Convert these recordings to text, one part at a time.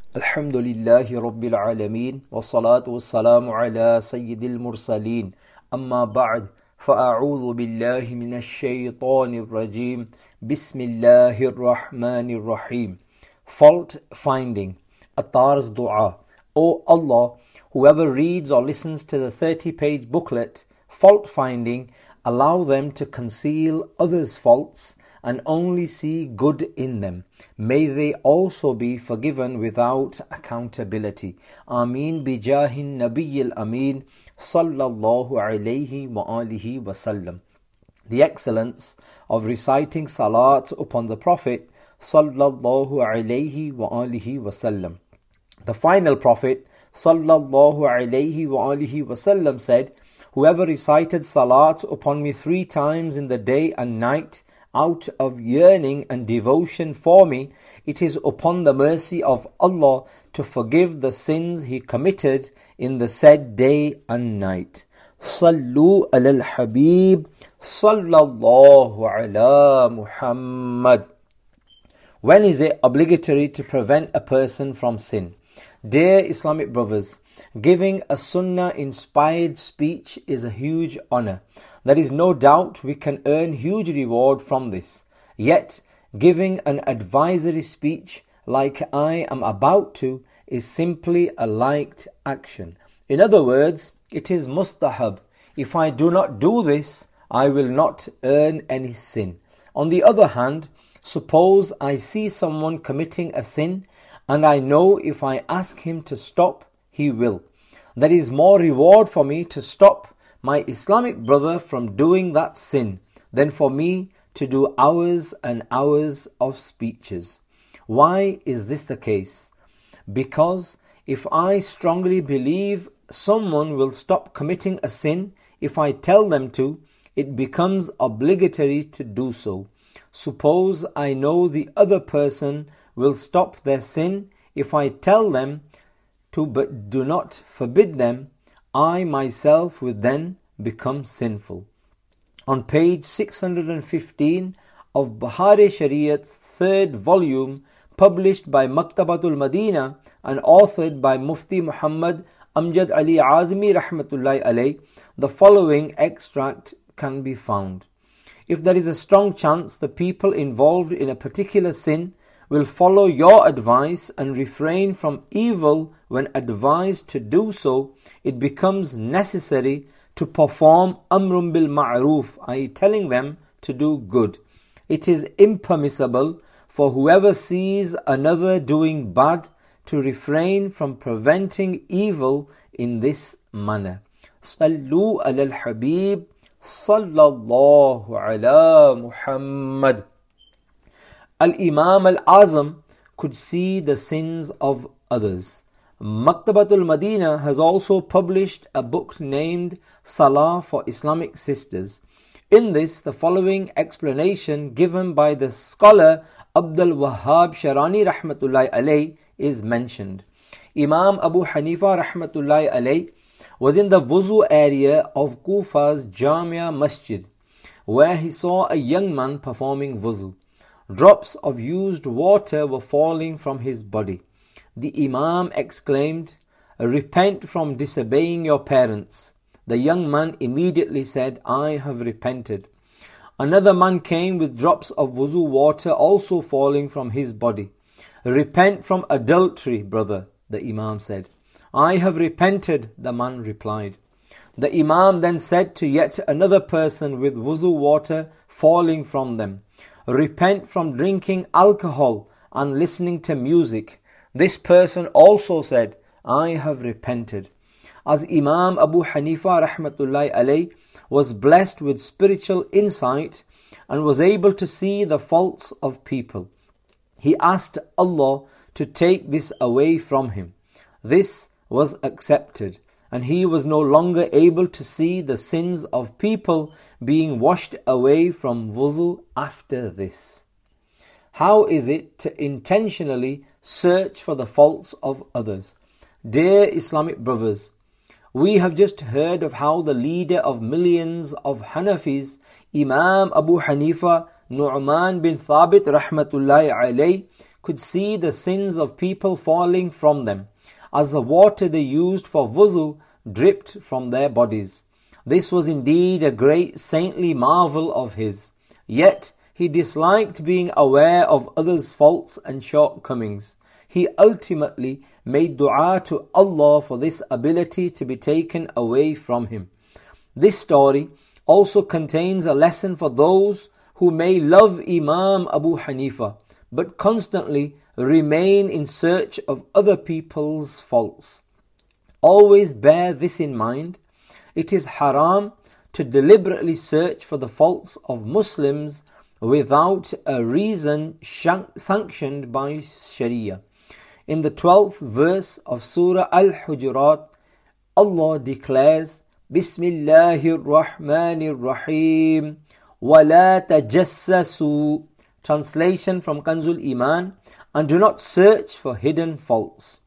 الحمد لله رب العالمين والصلاة والسلام على سيد المرسلين أما بعد فأعوذ بالله من الشيطان الرجيم بسم الله الرحمن الرحيم. Fault finding. Attar's dua. O Allah, whoever reads or listens to the 30-page booklet, fault finding, allow them to conceal others' faults and only see good in them. May they also be forgiven without accountability. Ameen bijahin Nabiyil Ameen sallallahu alayhi wa alihi wasallam. The excellence of reciting salat upon the Prophet sallallahu alayhi wa alihi wasallam. The final Prophet sallallahu alayhi wa alihi wasallam said, "Whoever recited salat upon me 3 times in the day and night, out of yearning and devotion for me, it is upon the mercy of Allah to forgive the sins he committed in the said day and night." Sallu ala al-Habib sallallahu ala Muhammad. When is it obligatory to prevent a person from sin? Dear Islamic brothers, giving a sunnah-inspired speech is a huge honor. There is no doubt we can earn huge reward from this. Yet, giving an advisory speech like I am about to is simply a liked action. In other words, it is mustahab. If I do not do this, I will not earn any sin. On the other hand, suppose I see someone committing a sin and I know if I ask him to stop, he will. There is more reward for me to stop my Islamic brother from doing that sin than for me to do hours and hours of speeches. Why is this the case? Because if I strongly believe someone will stop committing a sin if I tell them to, it becomes obligatory to do so. Suppose I know the other person will stop their sin if I tell them to but do not forbid them, I myself would then become sinful. On page 615 of Bukhari Shariat's 3rd volume, published by Maktabatul Madina and authored by Mufti Muhammad Amjad Ali Azmi rahmatullahi alayh, the following extract can be found. If there is a strong chance the people involved in a particular sin will follow your advice and refrain from evil when advised to do so, it becomes necessary to perform amrun bil ma'ruf, i.e. telling them to do good. It is impermissible for whoever sees another doing bad to refrain from preventing evil in this manner. Sallu ala al-Habib sallallahu ala Muhammad. Al-Imam Al-Azam could see the sins of others. Maktabatul Madina has also published a book named Salah for Islamic Sisters. In this, the following explanation given by the scholar Abdul Wahhab Sharani rahmatullahi alayh is mentioned. Imam Abu Hanifa rahmatullahi alayh was in the wuzu area of Kufa's Jamia Masjid, where he saw a young man performing wuzu. Drops of used water were falling from his body. The Imam exclaimed, "Repent from disobeying your parents." The young man immediately said, "I have repented." Another man came with drops of wuzu water also falling from his body. "Repent from adultery, brother," the Imam said. "I have repented," the man replied. The Imam then said to yet another person with wuzu water falling from them, "Repent from drinking alcohol and listening to music." This person also said, "I have repented." As Imam Abu Hanifa rahmatullahi alayh was blessed with spiritual insight and was able to see the faults of people, he asked Allah to take this away from him. This was accepted, and he was no longer able to see the sins of people being washed away from wuzu after this. How is it to intentionally search for the faults of others? Dear Islamic brothers, we have just heard of how the leader of millions of Hanafis, Imam Abu Hanifa Nu'man bin Thabit rahmatullahi alayh, could see the sins of people falling from them, as the water they used for wuzu dripped from their bodies. This was indeed a great saintly marvel of his. Yet he disliked being aware of others' faults and shortcomings. He ultimately made dua to Allah for this ability to be taken away from him. This story also contains a lesson for those who may love Imam Abu Hanifa but constantly remain in search of other people's faults. Always bear this in mind. It is haram to deliberately search for the faults of Muslims without a reason sanctioned by Sharia. In the 12th verse of Surah Al-Hujurat, Allah declares, Bismillahir Rahmanir Rahim, وَلَا تَجَسَّسُوا. Translation from Kanzul Iman, and do not search for hidden faults.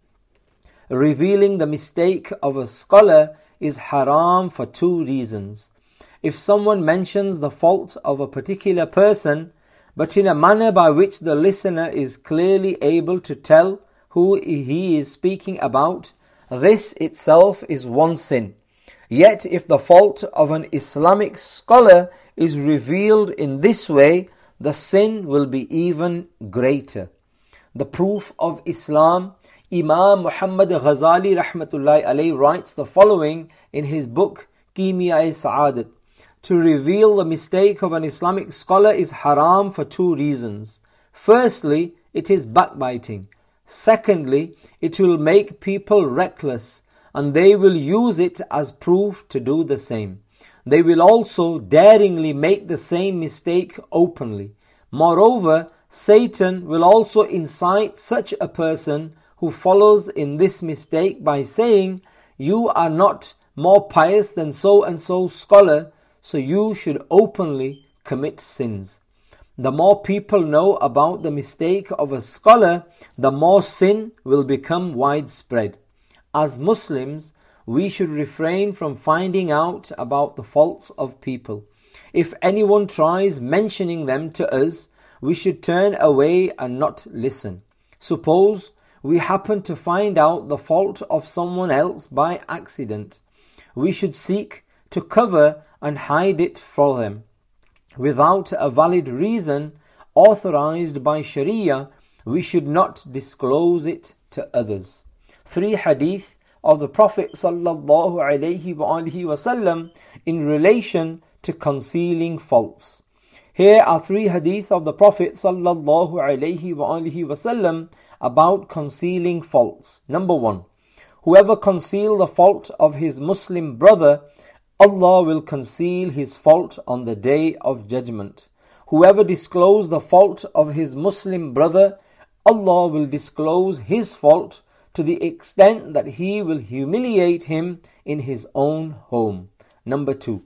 Revealing the mistake of a scholar is haram for two reasons. If someone mentions the fault of a particular person, but in a manner by which the listener is clearly able to tell who he is speaking about, this itself is one sin. Yet if the fault of an Islamic scholar is revealed in this way, the sin will be even greater. The proof of Islam, Imam Muhammad Ghazali rahmatullahi alayhi writes the following in his book Kimya-e-Sa'adat. To reveal the mistake of an Islamic scholar is haram for two reasons. Firstly, it is backbiting. Secondly, it will make people reckless, and they will use it as proof to do the same. They will also daringly make the same mistake openly. Moreover, Satan will also incite such a person who follows in this mistake by saying, you are not more pious than so and so scholar, so you should openly commit sins. The more people know about the mistake of a scholar, the more sin will become widespread. As Muslims, we should refrain from finding out about the faults of people. If anyone tries mentioning them to us, we should turn away and not listen. Suppose we happen to find out the fault of someone else by accident. We should seek to cover and hide it for them. Without a valid reason authorized by Sharia, we should not disclose it to others. 3 hadith of the Prophet sallallahu alaihi wasallam in relation to concealing faults. Here are 3 hadith of the Prophet sallallahu alaihi wasallam about concealing faults. Number 1. Whoever conceals the fault of his Muslim brother, Allah will conceal his fault on the day of judgment. Whoever discloses the fault of his Muslim brother, Allah will disclose his fault to the extent that he will humiliate him in his own home. Number 2.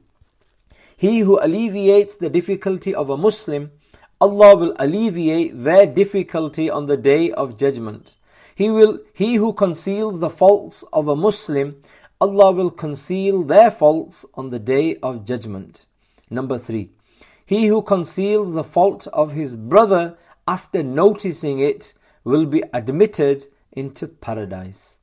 He who alleviates the difficulty of a Muslim, Allah will alleviate their difficulty on the day of judgment. He who conceals the faults of a Muslim, Allah will conceal their faults on the day of judgment. Number 3. He who conceals the fault of his brother after noticing it will be admitted into paradise.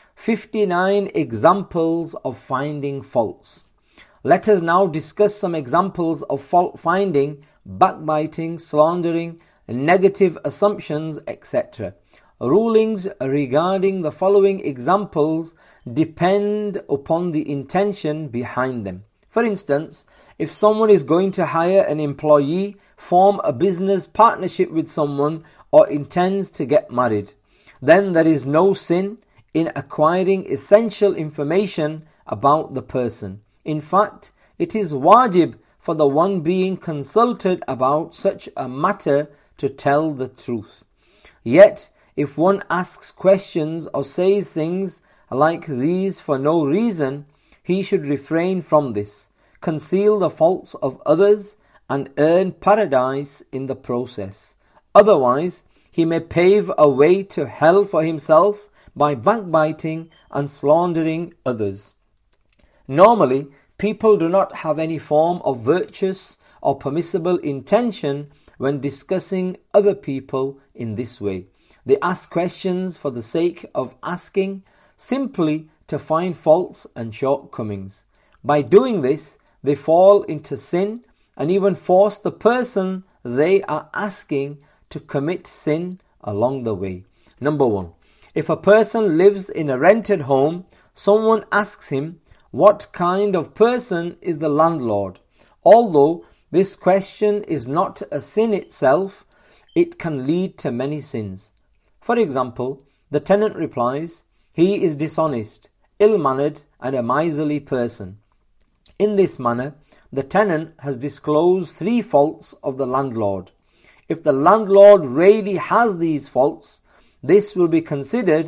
59 examples of finding faults. Let us now discuss some examples of fault finding, backbiting, slandering, negative assumptions, etc. Rulings regarding the following examples depend upon the intention behind them. For instance, if someone is going to hire an employee, form a business partnership with someone, or intends to get married, then there is no sin in acquiring essential information about the person. In fact, it is wajib for the one being consulted about such a matter to tell the truth. Yet, if one asks questions or says things like these for no reason, he should refrain from this, conceal the faults of others, and earn paradise in the process. Otherwise, he may pave a way to hell for himself by backbiting and slandering others. Normally, people do not have any form of virtuous or permissible intention when discussing other people in this way. They ask questions for the sake of asking, simply to find faults and shortcomings. By doing this, they fall into sin and even force the person they are asking to commit sin along the way. Number 1. If a person lives in a rented home, someone asks him, what kind of person is the landlord? Although this question is not a sin itself, it can lead to many sins. For example, the tenant replies, he is dishonest, ill-mannered and a miserly person. In this manner, the tenant has disclosed 3 faults of the landlord. If the landlord really has these faults, this will be considered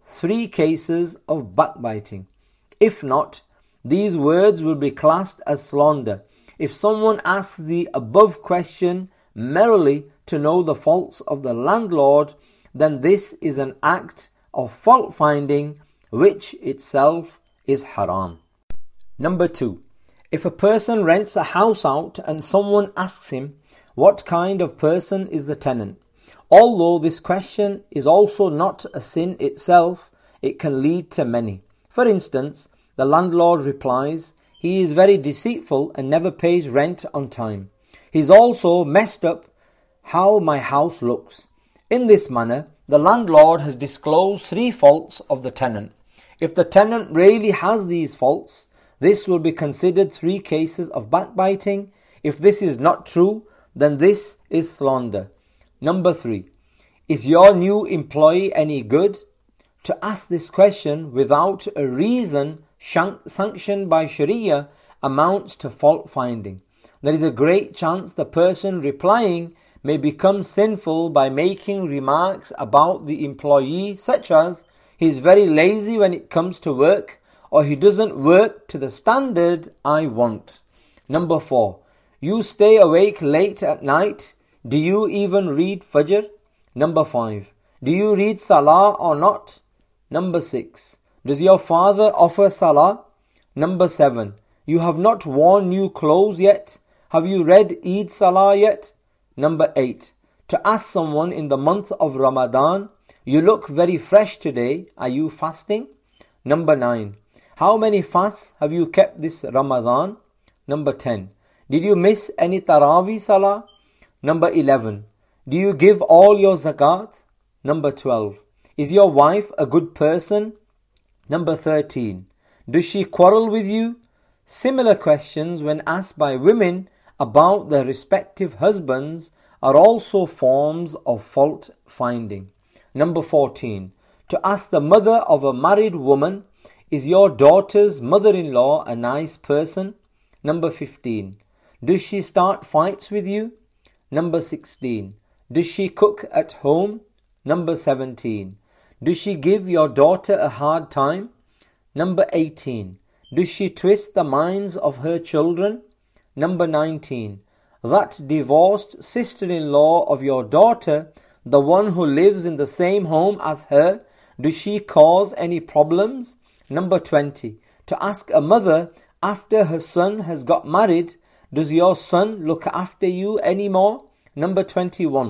3 cases of backbiting. If not, these words will be classed as slander. If someone asks the above question merely to know the faults of the landlord, then this is an act of fault finding, which itself is haram. Number 2. If a person rents a house out and someone asks him, what kind of person is the tenant? Although this question is also not a sin itself, it can lead to many. For instance, the landlord replies, he is very deceitful and never pays rent on time. He's also messed up how my house looks. In this manner, the landlord has disclosed 3 faults of the tenant. If the tenant really has these faults, this will be considered 3 cases of backbiting. If this is not true, then this is slander. Number 3. Is your new employee any good? To ask this question without a reason sanctioned by Sharia amounts to fault finding. There is a great chance the person replying may become sinful by making remarks about the employee, such as, he is very lazy when it comes to work, or he doesn't work to the standard I want. Number 4. You stay awake late at night. Do you even read Fajr? Number 5. Do you read Salah or not? Number 6. Does your father offer Salah? Number 7. You have not worn new clothes yet. Have you read Eid Salah yet? Number 8. To ask someone in the month of Ramadan, you look very fresh today. Are you fasting? Number 9. How many fasts have you kept this Ramadan? Number 10. Did you miss any Taraweeh Salah? Number 11. Do you give all your zakat? Number 12. Is your wife a good person? Number 13. Does she quarrel with you? Similar questions when asked by women about their respective husbands are also forms of fault finding. Number 14. To ask the mother of a married woman, is your daughter's mother-in-law a nice person? Number 15. Does she start fights with you? Number 16. Does she cook at home? Number 17. Does she give your daughter a hard time? Number 18. Does she twist the minds of her children? Number 19. That divorced sister-in-law of your daughter, the one who lives in the same home as her, does she cause any problems? Number 20. To ask a mother after her son has got married, does your son look after you anymore? Number 21.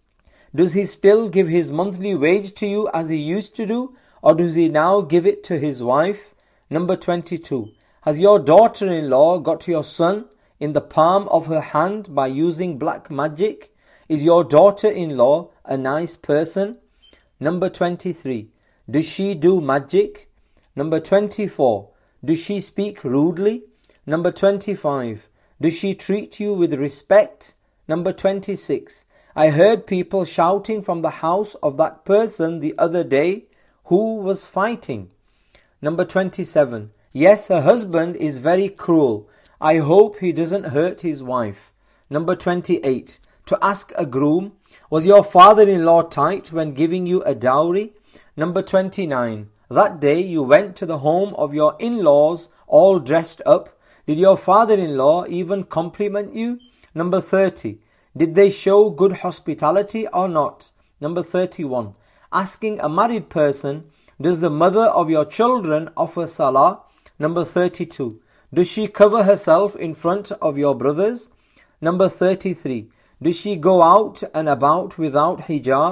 Does he still give his monthly wage to you as he used to do, or does he now give it to his wife? Number 22. Has your daughter-in-law got your son in the palm of her hand by using black magic? Is your daughter-in-law a nice person? Number 23. Does she do magic? Number 24. Does she speak rudely? Number 25. Does she treat you with respect? Number 26. I heard people shouting from the house of that person the other day who was fighting. Number 27. Yes, her husband is very cruel. I hope he doesn't hurt his wife. Number 28. To ask a groom, was your father-in-law tight when giving you a dowry? Number 29. That day you went to the home of your in-laws all dressed up. Did your father-in-law even compliment you? Number 30. Did they show good hospitality or not? Number 31. Asking a married person, does the mother of your children offer salah? Number 32. Does she cover herself in front of your brothers? Number 33. Does she go out and about without hijab?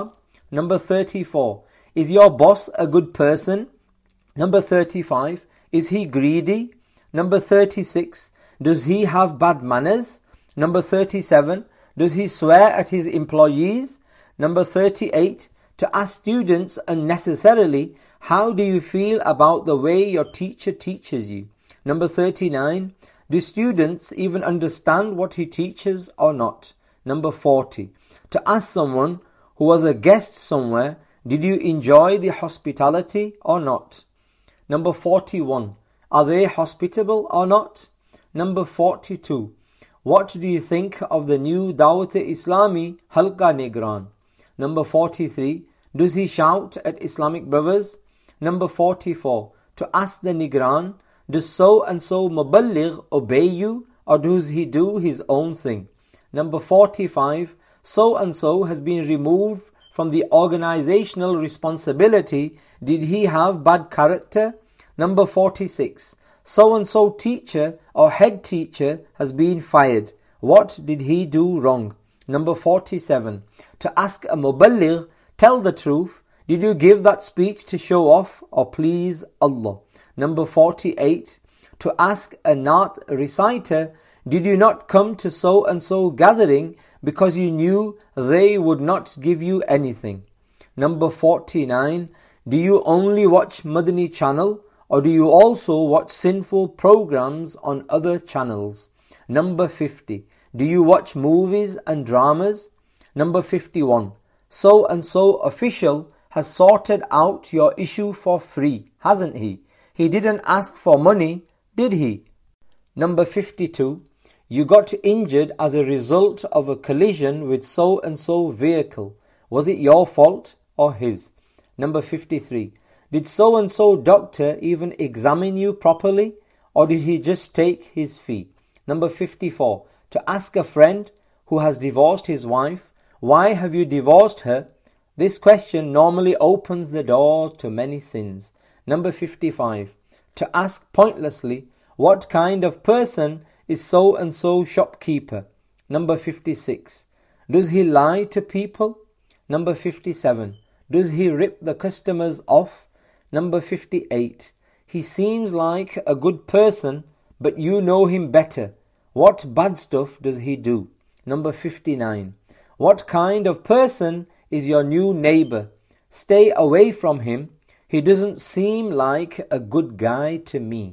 Number 34, is your boss a good person? Number 35, is he greedy? Number 36, does he have bad manners? Number 37, does he swear at his employees? Number 38, to ask students unnecessarily, how do you feel about the way your teacher teaches you? Number 39, do students even understand what he teaches or not? Number 40, to ask someone who was a guest somewhere, did you enjoy the hospitality or not? Number 41, are they hospitable or not? Number 42, what do you think of the new Dawat-e-Islami Halqa Nigran? Number 43, does he shout at Islamic brothers? Number 44, to ask the Nigran, does so and so Muballigh obey you or does he do his own thing? Number 45, so and so has been removed from the organizational responsibility. Did he have bad character? Number 46, so and so teacher or head teacher has been fired. What did he do wrong? Number 47, to ask a Muballigh, tell the truth. Did you give that speech to show off or please Allah? Number 48, to ask a Naat reciter, did you not come to so and so gathering because you knew they would not give you anything? Number 49, do you only watch Madani channel or do you also watch sinful programs on other channels? Number 50, do you watch movies and dramas? Number 51, so and so official has sorted out your issue for free, hasn't he? He didn't ask for money, did he? Number 52, you got injured as a result of a collision with so and so vehicle. Was it your fault or his? Number 53, did so and so doctor even examine you properly or did he just take his fee? Number 54, to ask a friend who has divorced his wife, why have you divorced her? This question normally opens the door to many sins. Number 55, to ask pointlessly, what kind of person is so and so shopkeeper? Number 56, does he lie to people? Number 57, does he rip the customers off? Number 58, he seems like a good person, but you know him better. What bad stuff does he do? Number 59, what kind of person is your new neighbor? Stay away from him. He doesn't seem like a good guy to me.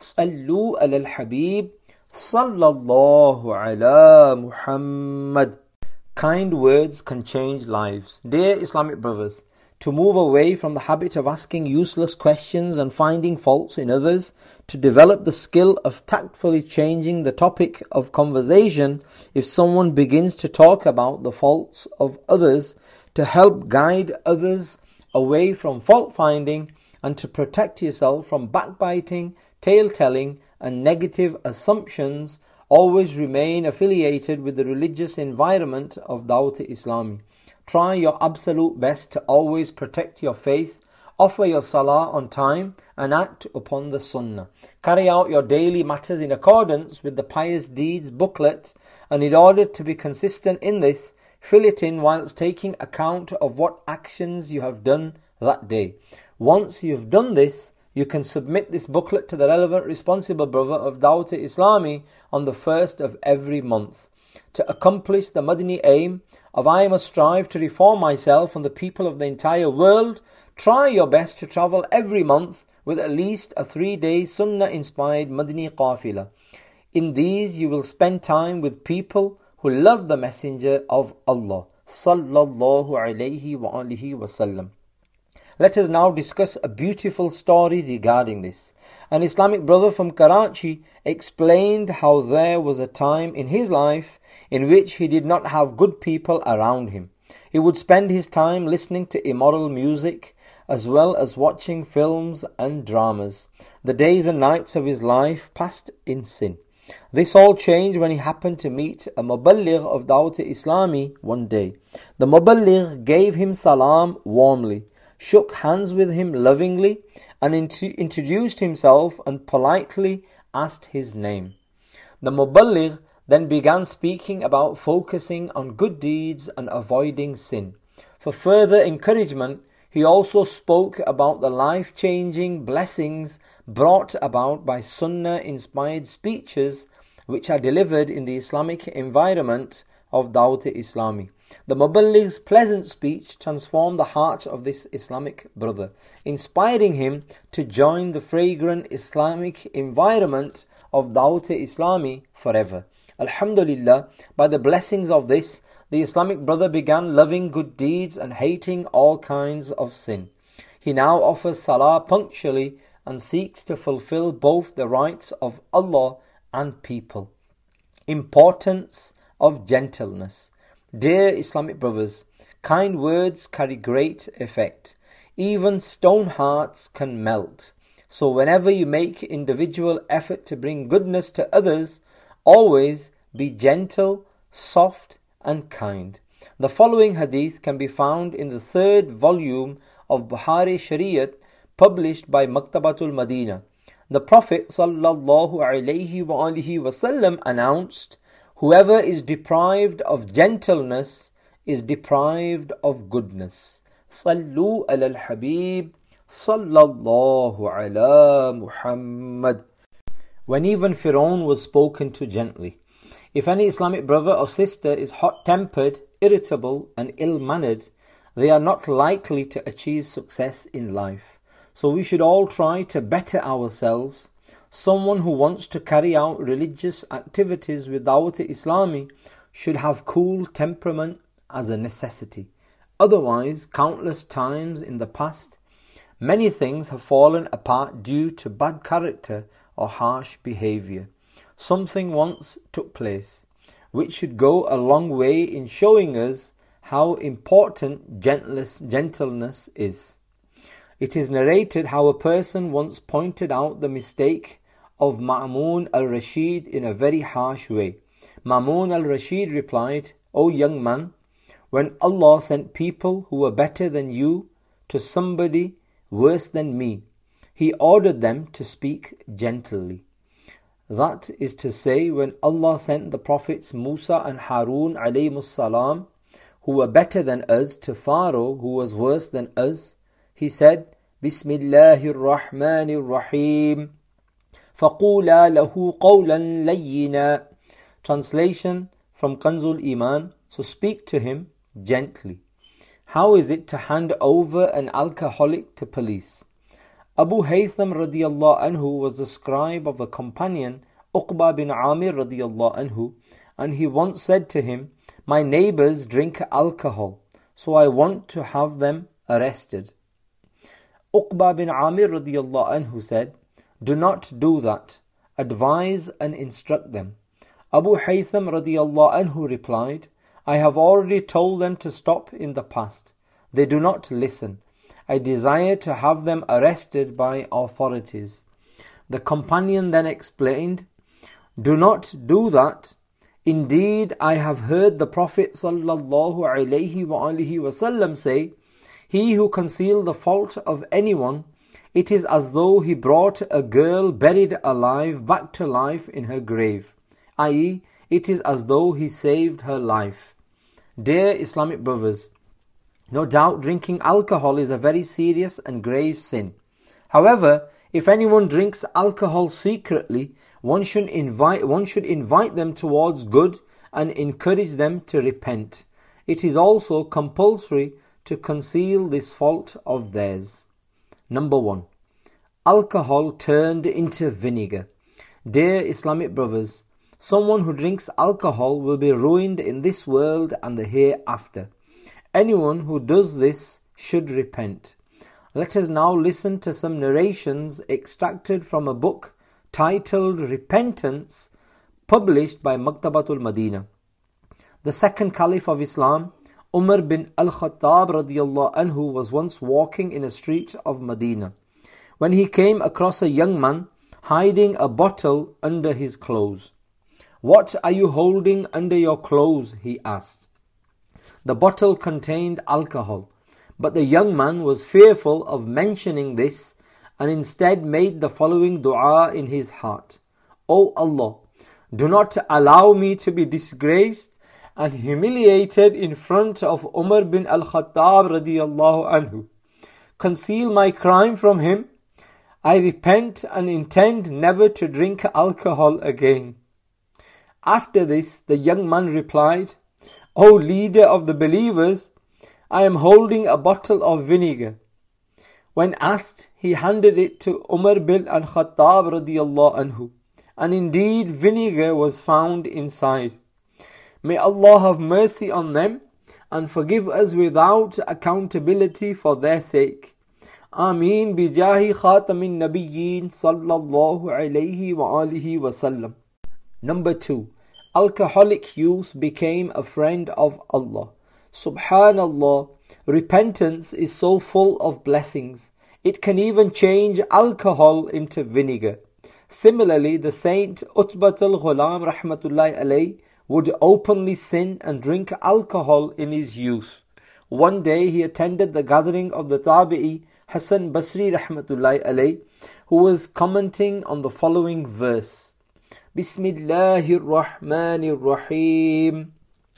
Sallu ala al-Habib sallallahu ala Muhammad. Kind words can change lives. Dear Islamic brothers, to move away from the habit of asking useless questions and finding faults in others, to develop the skill of tactfully changing the topic of conversation if someone begins to talk about the faults of others, to help guide others away from fault finding, and to protect yourself from backbiting, tale-telling and negative assumptions, always remain affiliated with the religious environment of Dawat-e-Islami. Try your absolute best to always protect your faith, offer your salah on time and act upon the sunnah. Carry out your daily matters in accordance with the pious deeds booklet, and in order to be consistent in this, fill it in whilst taking account of what actions you have done that day. Once you've done this, you can submit this booklet to the relevant responsible brother of Dawat-e-Islami on the first of every month. To accomplish the Madani aim of I must strive to reform myself and the people of the entire world, try your best to travel every month with at least a 3-day Sunnah-inspired Madani Qafila. In these you will spend time with people who love the Messenger of Allah sallallahu alayhi wa alihi wasallam. Let us now discuss a beautiful story regarding this. An Islamic brother from Karachi explained how there was a time in his life in which he did not have good people around him. He would spend his time listening to immoral music as well as watching films and dramas. The days and nights of his life passed in sin. This all changed when he happened to meet a Muballigh of Dawat-e-Islami one day. The Muballigh gave him salam warmly, shook hands with him lovingly, and introduced himself and politely asked his name. The Muballigh then began speaking about focusing on good deeds and avoiding sin. For further encouragement, he also spoke about the life-changing blessings brought about by Sunnah-inspired speeches which are delivered in the Islamic environment of Dawat-e-Islami. The Muballigh's pleasant speech transformed the heart of this Islamic brother, inspiring him to join the fragrant Islamic environment of Dawat-e-Islami forever. Alhamdulillah, by the blessings of this, the Islamic brother began loving good deeds and hating all kinds of sin. He now offers salah punctually and seeks to fulfill both the rights of Allah and people. Importance of gentleness. Dear Islamic brothers, kind words carry great effect. Even stone hearts can melt. So whenever you make individual effort to bring goodness to others, always be gentle, soft and kind. The following hadith can be found in the 3rd volume of Bukhari Shariat, published by Maktabatul Madinah. The Prophet ﷺ announced, whoever is deprived of gentleness is deprived of goodness. Sallu ala al-Habib sallallahu ala Muhammad. When even Fir'aun was spoken to gently. If any Islamic brother or sister is hot-tempered, irritable and ill-mannered, they are not likely to achieve success in life. So we should all try to better ourselves. Someone who wants to carry out religious activities with Dawat-e-Islami should have cool temperament as a necessity. Otherwise, countless times in the past, many things have fallen apart due to bad character or harsh behavior. Something once took place, which should go a long way in showing us how important gentleness is. It is narrated how a person once pointed out the mistake of Ma'mun al-Rashid in a very harsh way. Ma'mun al-Rashid replied, O young man, when Allah sent people who were better than you to somebody worse than me, He ordered them to speak gently. That is to say, when Allah sent the prophets Musa and Harun alayhimus salam, who were better than us, to Pharaoh, who was worse than us, He said, Bismillahir Rahmanir Rahim, فَقُولَا لَهُ قَوْلًا لَيِّنًا. Translation from Kanzul Iman, so speak to him gently. How is it to hand over an alcoholic to police? Abu Haytham radiyallahu anhu was the scribe of the companion Uqba bin Amir radiyallahu anhu, and he once said to him, my neighbors drink alcohol, so I want to have them arrested. Uqba bin Amir radiyallahu anhu said, do not do that. Advise and instruct them. Abu Haytham radiyallahu anhu replied, I have already told them to stop in the past. They do not listen. I desire to have them arrested by authorities. The companion then explained, do not do that. Indeed, I have heard the Prophet ﷺ say, he who conceals the fault of anyone, it is as though he brought a girl buried alive back to life in her grave, i.e., it is as though he saved her life. Dear Islamic brothers, no doubt drinking alcohol is a very serious and grave sin. However, if anyone drinks alcohol secretly, one should invite them towards good and encourage them to repent. It is also compulsory to conceal this fault of theirs. Number 1. Alcohol turned into vinegar. Dear Islamic brothers, someone who drinks alcohol will be ruined in this world and the hereafter. Anyone who does this should repent. Let us now listen to some narrations extracted from a book titled Repentance, published by Maktabatul Madinah. The second Caliph of Islam, Umar bin al-Khattab radiyallahu anhu, was once walking in a street of Medina when he came across a young man hiding a bottle under his clothes. What are you holding under your clothes? He asked. The bottle contained alcohol, but the young man was fearful of mentioning this and instead made the following dua in his heart. O Allah, do not allow me to be disgraced and humiliated in front of Umar bin al-Khattab radiyallahu anhu. Conceal my crime from him. I repent and intend never to drink alcohol again. After this, the young man replied, O leader of the believers, I am holding a bottle of vinegar. When asked, he handed it to Umar bin al-Khattab radiyallahu anhu, and indeed vinegar was found inside. May Allah have mercy on them and forgive us without accountability for their sake. Ameen bijahi khatamin nabiyyin sallallahu alayhi wa alihi wa sallam. Number 2. Alcoholic youth became a friend of Allah. Subhanallah, repentance is so full of blessings. It can even change alcohol into vinegar. Similarly, the Saint Utbat al-Ghulam rahmatullahi alayh would openly sin and drink alcohol in his youth. One day he attended the gathering of the Tabi'i Hasan Basri rahmatullahi alayh, who was commenting on the following verse. Bismillahir Rahmanir Rahim.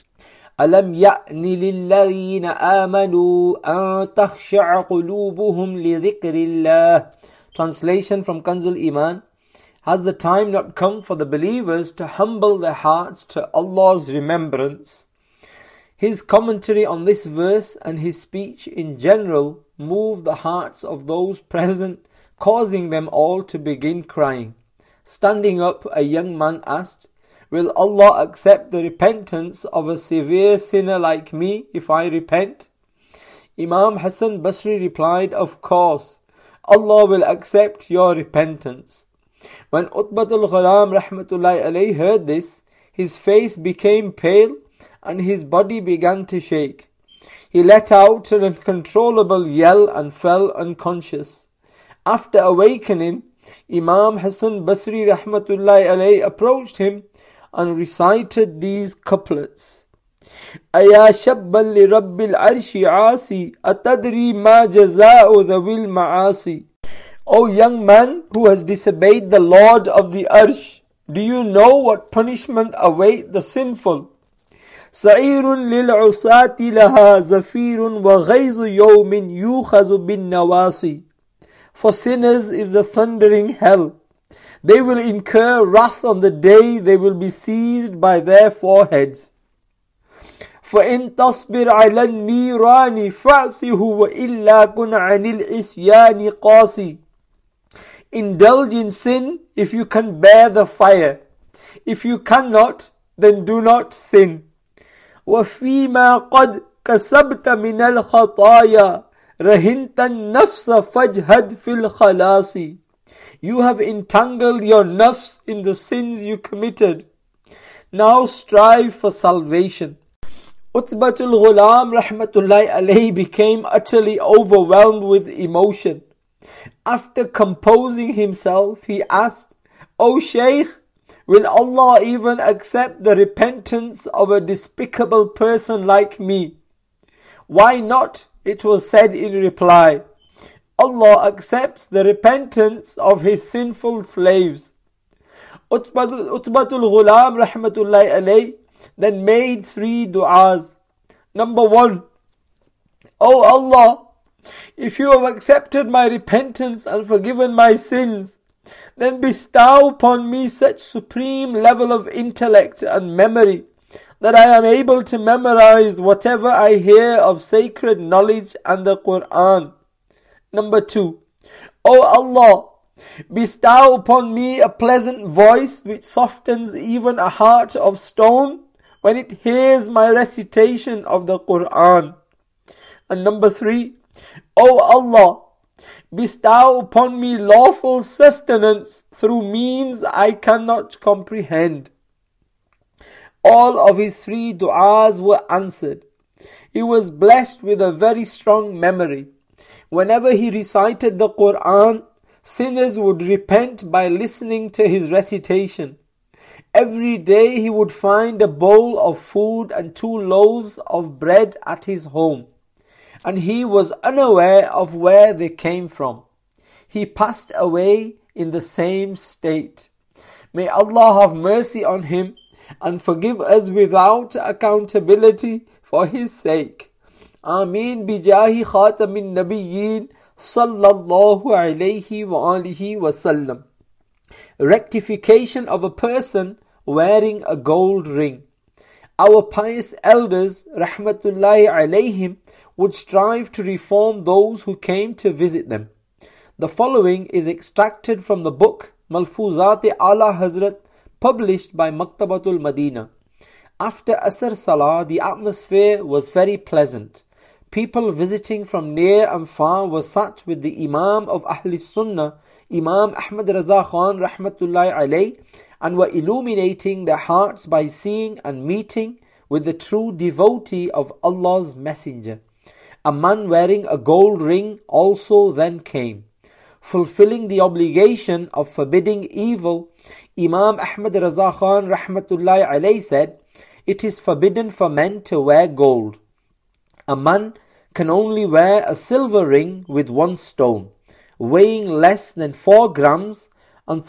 ألم يأن للذين آمنوا أن تخشع قلوبهم لذكر الله. Translation from Kanzul Iman. Has the time not come for the believers to humble their hearts to Allah's remembrance? His commentary on this verse and his speech in general moved the hearts of those present, causing them all to begin crying. Standing up, a young man asked, Will Allah accept the repentance of a severe sinner like me if I repent? Imam Hasan Basri replied, Of course, Allah will accept your repentance. When Utbat al-Ghulam rahmatullahi alayhi heard this, his face became pale and his body began to shake. He let out an uncontrollable yell and fell unconscious. After awakening, Imam Hasan Basri rahmatullahi alayhi approached him and recited these couplets. أَيَا شَبًّا لِرَبِّ الْعَرْشِ عَاسِي أَتَدْرِي مَا جَزَاءُ ذَوِي الْمَعَاصِي. O young man who has disobeyed the Lord of the Arsh, do you know what punishment await the sinful? سَعِيرٌ لِلْعُصَاةِ لَهَا زَفِيرٌ وَغَيْظُ يَوْمٍ يُوخَذُ بِالنَّوَاصِي. For sinners is the thundering hell. They will incur wrath on the day they will be seized by their foreheads. فَإِن تَصْبِرْ عَلَى النِّيرَانِ فَاعْصِهُ وَإِلَّا كُنْ عَنِ الْعِصْيَانِ قَاسِي. Indulge in sin if you can bear the fire. If you cannot, then do not sin. وَفِيمَا قَدْ كَسَبْتَ مِنَ الْخَطَايَا رَهِنْتَ النَّفْسَ فَاجْهَدْ فِي الْخَلَاصِ. You have entangled your nafs in the sins you committed. Now strive for salvation. Utbatul Ghulam rahmatullahi alayhi became utterly overwhelmed with emotion. After composing himself, he asked, O Shaykh, will Allah even accept the repentance of a despicable person like me? Why not? It was said in reply, Allah accepts the repentance of His sinful slaves. Utbatul Ghulam rahmatullahi alayhi then made 3 du'as. Number 1, O Allah, if you have accepted my repentance and forgiven my sins, then bestow upon me such supreme level of intellect and memory that I am able to memorize whatever I hear of sacred knowledge and the Quran. Number 2, O Allah, bestow upon me a pleasant voice which softens even a heart of stone when it hears my recitation of the Quran. And number 3, O Allah, bestow upon me lawful sustenance through means I cannot comprehend. All of his 3 du'as were answered. He was blessed with a very strong memory. Whenever he recited the Quran, sinners would repent by listening to his recitation. Every day he would find a bowl of food and 2 loaves of bread at his home, and he was unaware of where they came from. He passed away in the same state. May Allah have mercy on him and forgive us without accountability for His sake. Ameen bijahi khatamin nabiyyin sallallahu alayhi wa alihi wasallam. Rectification of a person wearing a gold ring. Our pious elders, rahmatullahi alayhim, would strive to reform those who came to visit them. The following is extracted from the book Malfuzat Ala Hazrat, published by Maktabatul Madina. After Asr Salah, the atmosphere was very pleasant. People visiting from near and far were sat with the Imam of Ahl Sunnah, Imam Ahmad Raza Khan rahmatullahi alayh, and were illuminating their hearts by seeing and meeting with the true devotee of Allah's Messenger. A man wearing a gold ring also then came. Fulfilling the obligation of forbidding evil, Imam Ahmad Raza Khan rahmatullahi alayh said, "It is forbidden for men to wear gold. A man can only wear a silver ring with 1 stone, weighing less than 4 grams and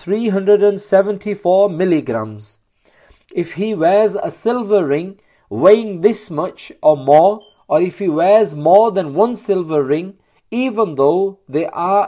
374 milligrams. If he wears a silver ring weighing this much or more, or if he wears more than 1 silver ring, even though they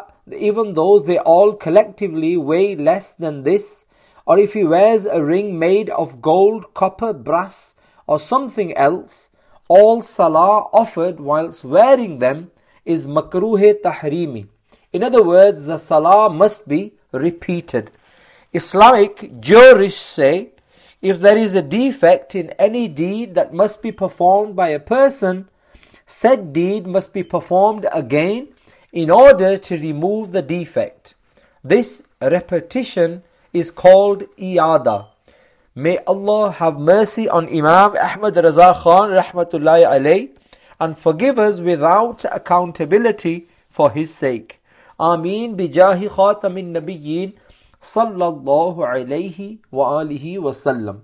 all collectively weigh less than this, or if he wears a ring made of gold, copper, brass, or something else, all salah offered whilst wearing them is makruh tahrimi." In other words, the salah must be repeated. Islamic jurists say, if there is a defect in any deed that must be performed by a person, said deed must be performed again in order to remove the defect. This repetition is called iyada. May Allah have mercy on Imam Ahmad Raza Khan rahmatullahi alayh and forgive us without accountability for his sake. Ameen bijahi khatamin nabiyyin sallallahu alayhi wa alihi wasallam.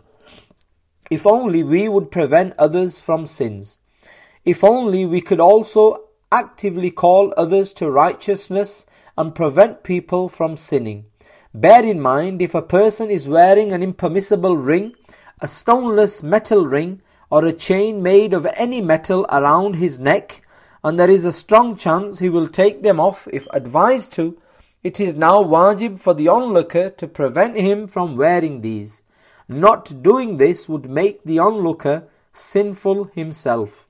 If only we would prevent others from sins. If only we could also actively call others to righteousness and prevent people from sinning. Bear in mind, if a person is wearing an impermissible ring, a stoneless metal ring, or a chain made of any metal around his neck, and there is a strong chance he will take them off if advised to, it is now wajib for the onlooker to prevent him from wearing these. Not doing this would make the onlooker sinful himself.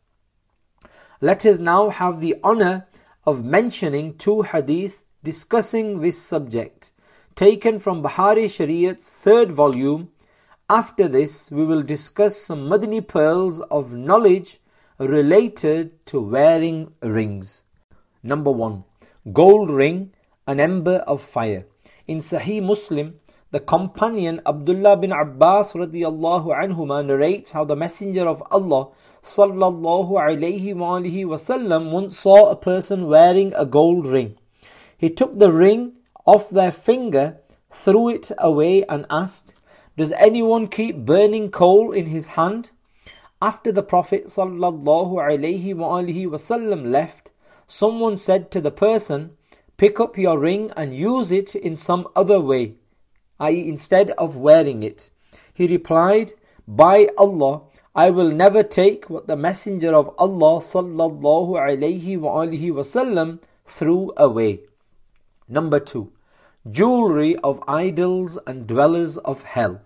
Let us now have the honor of mentioning 2 hadith discussing this subject, taken from Bahari Shariat's 3rd volume. After this, we will discuss some Madani pearls of knowledge related to wearing rings. Number 1. Gold ring, an ember of fire. In Sahih Muslim, the companion Abdullah bin Abbas radiyallahu anhuma narrates how the Messenger of Allah sallallahu alayhi wa alihi wasallam once saw a person wearing a gold ring. He took the ring off their finger, threw it away and asked, "Does anyone keep burning coal in his hand?" After the Prophet sallallahu alayhi wa alihi wasallam left, someone said to the person, "Pick up your ring and use it in some other way, i.e. instead of wearing it." He replied, "By Allah, I will never take what the Messenger of Allah sallallahu alayhi wa alihi wasallam threw away." Number 2. Jewelry of idols and dwellers of hell.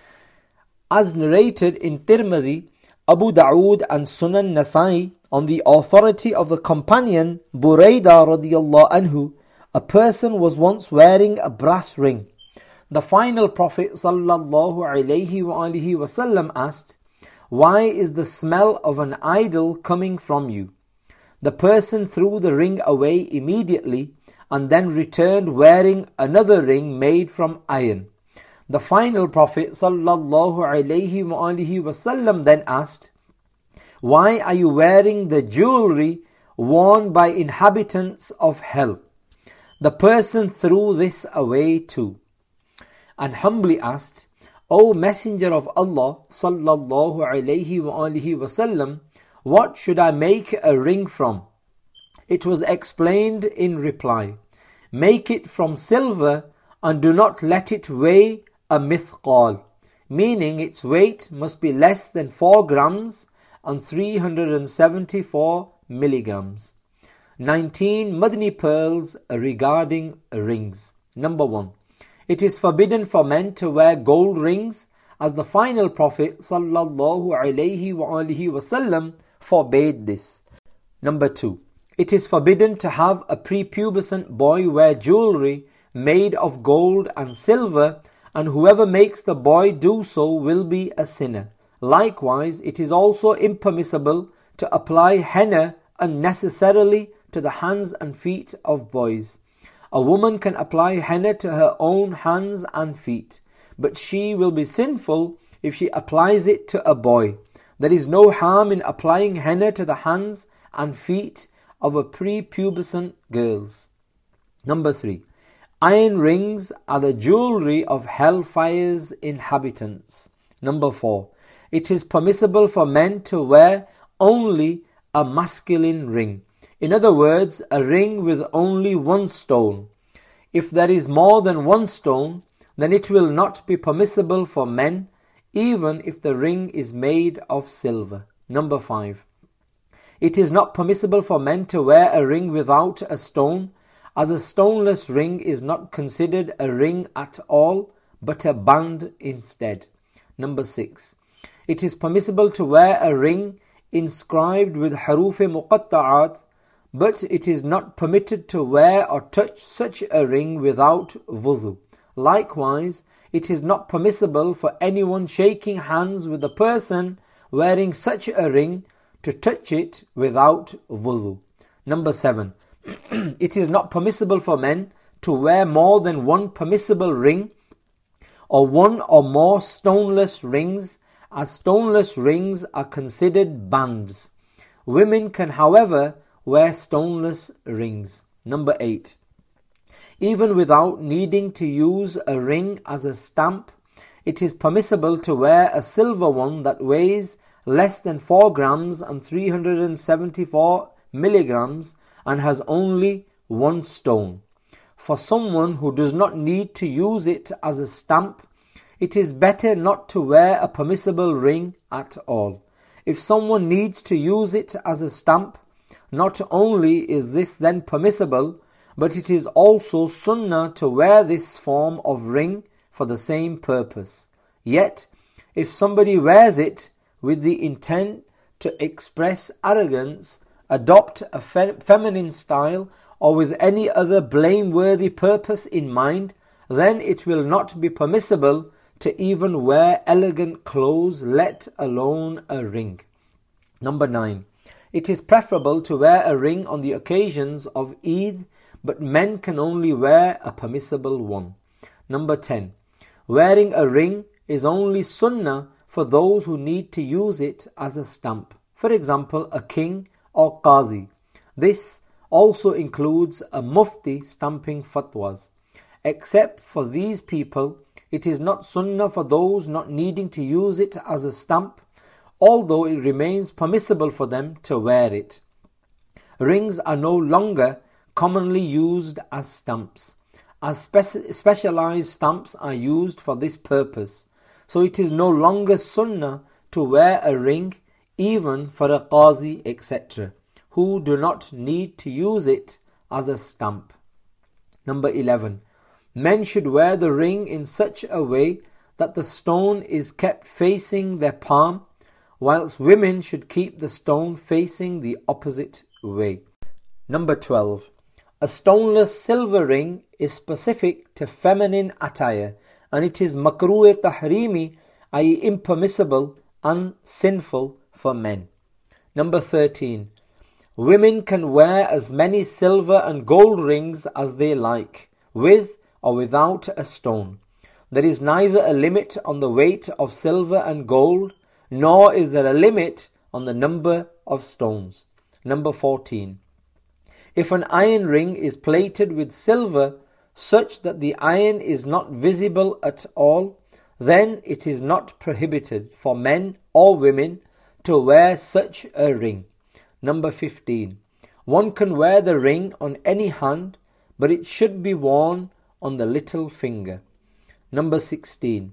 As narrated in Tirmidhi, Abu Dawood and Sunan Nasai, on the authority of the companion Buraidah radiyallahu anhu, a person was once wearing a brass ring. The final Prophet sallallahu alayhi wa alihi wasallam asked, "Why is the smell of an idol coming from you?" The person threw the ring away immediately and then returned wearing another ring made from iron. The final Prophet sallallahu alayhi wa alihi wasallam then asked, "Why are you wearing the jewelry worn by inhabitants of hell?" The person threw this away too, and humbly asked, "O Messenger of Allah sallallahu alayhi wa alihi wasallam, what should I make a ring from?" It was explained in reply, "Make it from silver and do not let it weigh a mithqal." meaning its weight must be less than 4 grams and 374 milligrams. 19 Madni pearls regarding rings. Number 1. It is forbidden for men to wear gold rings, as the final Prophet ﷺ forbade this. Number 2. It is forbidden to have a prepubescent boy wear jewelry made of gold and silver, and whoever makes the boy do so will be a sinner. Likewise, it is also impermissible to apply henna unnecessarily to the hands and feet of boys. A woman can apply henna to her own hands and feet, but she will be sinful if she applies it to a boy. There is no harm in applying henna to the hands and feet of a prepubescent girls. Number 3. Iron rings are the jewelry of hellfire's inhabitants. Number 4. It is permissible for men to wear only a masculine ring. In other words, a ring with only one stone. If there is more than one stone, then it will not be permissible for men, even if the ring is made of silver. Number 5. It is not permissible for men to wear a ring without a stone, as a stoneless ring is not considered a ring at all, but a band instead. Number 6. It is permissible to wear a ring inscribed with haruf muqatta'at, but it is not permitted to wear or touch such a ring without wudu. Likewise, it is not permissible for anyone shaking hands with a person wearing such a ring to touch it without wudu. Number 7. It is not permissible for men to wear more than one permissible ring or one or more stoneless rings, as stoneless rings are considered bands. Women can, however, wear stoneless rings. Number 8. Even without needing to use a ring as a stamp, it is permissible to wear a silver one that weighs less than 4 grams and 374 milligrams and has only one stone. For someone who does not need to use it as a stamp, it is better not to wear a permissible ring at all. If someone needs to use it as a stamp, not only is this then permissible, but it is also sunnah to wear this form of ring for the same purpose. Yet, if somebody wears it with the intent to express arrogance, adopt a feminine style, or with any other blameworthy purpose in mind, then it will not be permissible to even wear elegant clothes, let alone a ring. Number 9. It is preferable to wear a ring on the occasions of Eid, but men can only wear a permissible one. Number 10. Wearing a ring is only sunnah for those who need to use it as a stamp. For example, a king or qazi. This also includes a mufti stamping fatwas. Except for these people, it is not sunnah for those not needing to use it as a stamp, although it remains permissible for them to wear it. Rings are no longer commonly used as stamps, as specialized stamps are used for this purpose. So it is no longer sunnah to wear a ring even for a qazi, etc., who do not need to use it as a stamp. Number 11. Men should wear the ring in such a way that the stone is kept facing their palm, whilst women should keep the stone facing the opposite way. Number 12. A stoneless silver ring is specific to feminine attire, and it is makruh tahrimi, i.e. impermissible and sinful for men. Number 13. Women can wear as many silver and gold rings as they like, with or without a stone. There is neither a limit on the weight of silver and gold, nor is there a limit on the number of stones. Number 14. If an iron ring is plated with silver such that the iron is not visible at all, then it is not prohibited for men or women to wear such a ring. Number 15. One can wear the ring on any hand, but it should be worn on the little finger. Number 16.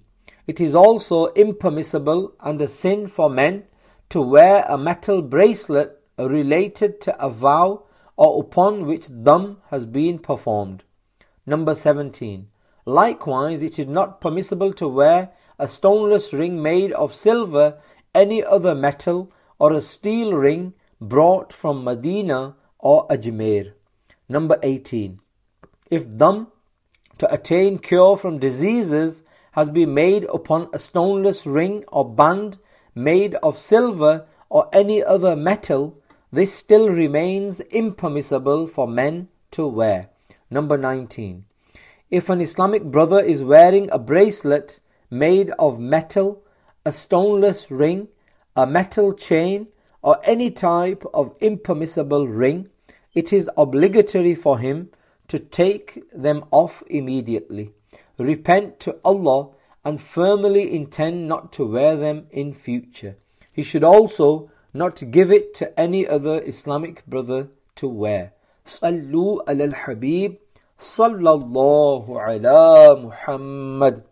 It is also impermissible and a sin for men to wear a metal bracelet related to a vow or upon which dham has been performed. Number 17. Likewise, it is not permissible to wear a stoneless ring made of silver, any other metal, or a steel ring brought from Medina or Ajmer. Number 18. If dham to attain cure from diseases has been made upon a stoneless ring or band made of silver or any other metal, this still remains impermissible for men to wear. Number 19. If an Islamic brother is wearing a bracelet made of metal, a stoneless ring, a metal chain, or any type of impermissible ring, it is obligatory for him to take them off immediately, repent to Allah, and firmly intend not to wear them in future. He should also not give it to any other Islamic brother to wear. Sallu ala al-Habib sallallahu ala Muhammad.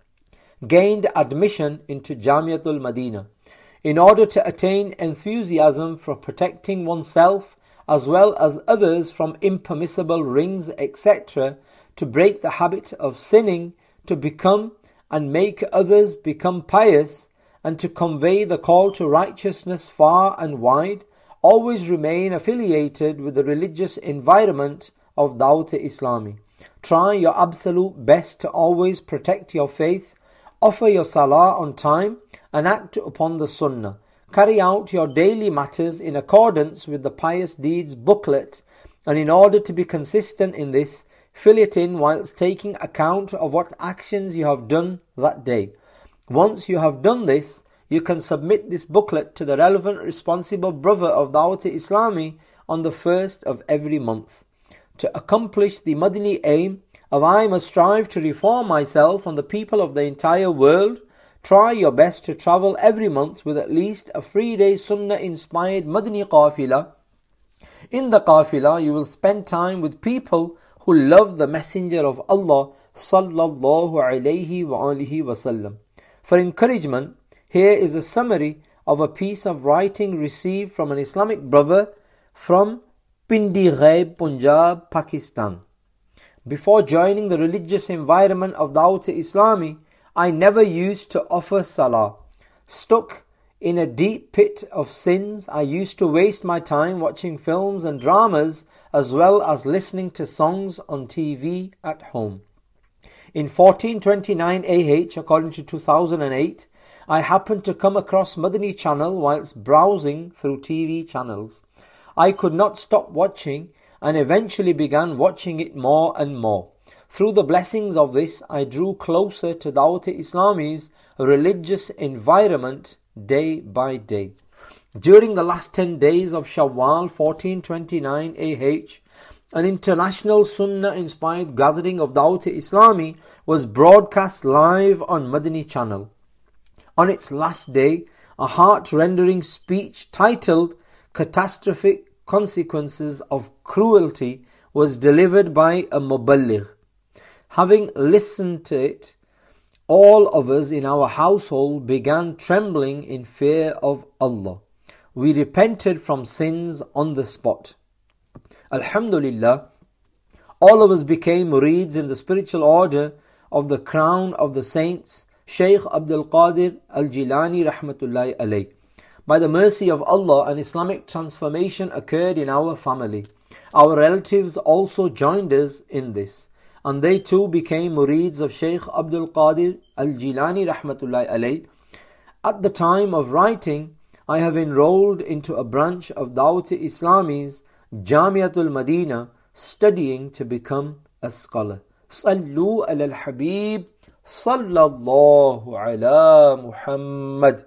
Gained admission into Jamiatul Madinah. In order to attain enthusiasm for protecting oneself as well as others from impermissible rings, etc., to break the habit of sinning, to become and make others become pious, and to convey the call to righteousness far and wide, always remain affiliated with the religious environment of Dawat-e-Islami. Try your absolute best to always protect your faith, offer your salah on time, and act upon the sunnah. Carry out your daily matters in accordance with the Pious Deeds booklet, and in order to be consistent in this, fill it in whilst taking account of what actions you have done that day. Once you have done this, you can submit this booklet to the relevant responsible brother of Dawat-e-Islami on the first of every month. To accomplish the Madani aim of I must strive to reform myself and the people of the entire world, try your best to travel every month with at least a 3-day Sunnah-inspired Madani Qafila. In the Qafila, you will spend time with people who love the Messenger of Allah sallallahu alayhi wa alihi wasallam. For encouragement, here is a summary of a piece of writing received from an Islamic brother from Pindi Ghaib, Punjab, Pakistan. Before joining the religious environment of Dawat-e-Islami, I never used to offer salah. Stuck in a deep pit of sins, I used to waste my time watching films and dramas as well as listening to songs on TV at home. In 1429 AH, according to 2008, I happened to come across Madani channel whilst browsing through TV channels. I could not stop watching and eventually began watching it more and more. Through the blessings of this, I drew closer to Dawat-e-Islami's religious environment day by day. During the last 10 days of Shawwal 1429 AH, an international Sunnah-inspired gathering of Dawat-e-Islami was broadcast live on Madani channel. On its last day, a heart-rendering speech titled Catastrophic Consequences of Cruelty was delivered by a Muballigh. Having listened to it, all of us in our household began trembling in fear of Allah. We repented from sins on the spot. Alhamdulillah, all of us became murids in the spiritual order of the crown of the saints, Shaykh Abdul Qadir Al-Jilani Rahmatullahi Alayh. By the mercy of Allah, an Islamic transformation occurred in our family. Our relatives also joined us in this, and they too became murids of Shaykh Abdul Qadir Al-Jilani Rahmatullahi Alayh. At the time of writing, I have enrolled into a branch of Dawat-e-Islami's Jamiatul Madinah, studying to become a scholar. Sallu ala al-Habib sallallahu ala Muhammad.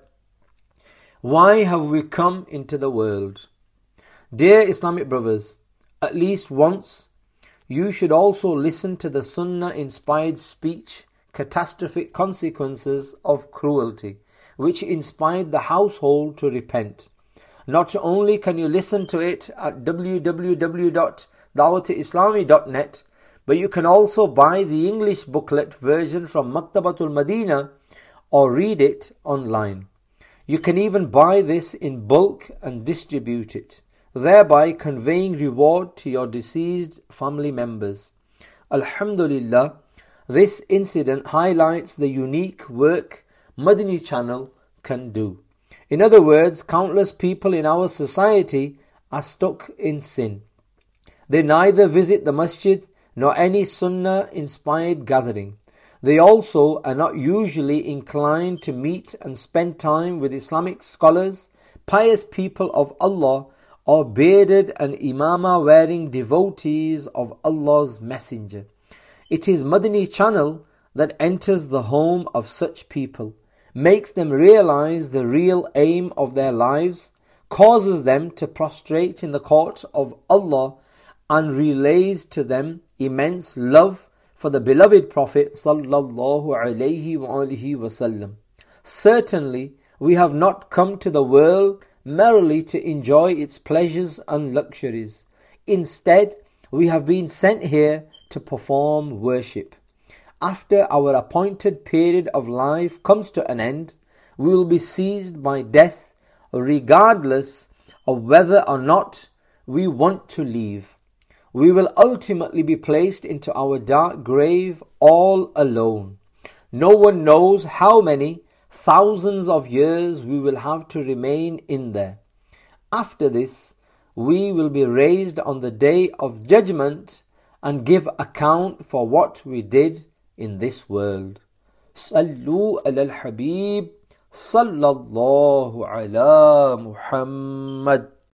Why have we come into the world? Dear Islamic brothers, at least once, you should also listen to the Sunnah-inspired speech, Catastrophic Consequences of Cruelty, which inspired the household to repent. Not only can you listen to it at www.dawatislami.net, but you can also buy the English booklet version from Maktabatul Madinah or read it online. You can even buy this in bulk and distribute it, thereby conveying reward to your deceased family members. Alhamdulillah, this incident highlights the unique work Madani Channel can do. In other words, countless people in our society are stuck in sin. They neither visit the masjid nor any sunnah-inspired gathering. They also are not usually inclined to meet and spend time with Islamic scholars, pious people of Allah, or bearded and imama-wearing devotees of Allah's Messenger. It is Madani Channel that enters the home of such people, makes them realize the real aim of their lives, causes them to prostrate in the court of Allah, and relays to them immense love for the beloved Prophet sallallahu alaihi wasallam. Certainly, we have not come to the world merely to enjoy its pleasures and luxuries. Instead, we have been sent here to perform worship. After our appointed period of life comes to an end, we will be seized by death, regardless of whether or not we want to leave. We will ultimately be placed into our dark grave all alone. No one knows how many thousands of years we will have to remain in there. After this, we will be raised on the day of judgment and give account for what we did in this world. Sallu ala al-Habib sallallahu ala Muhammad.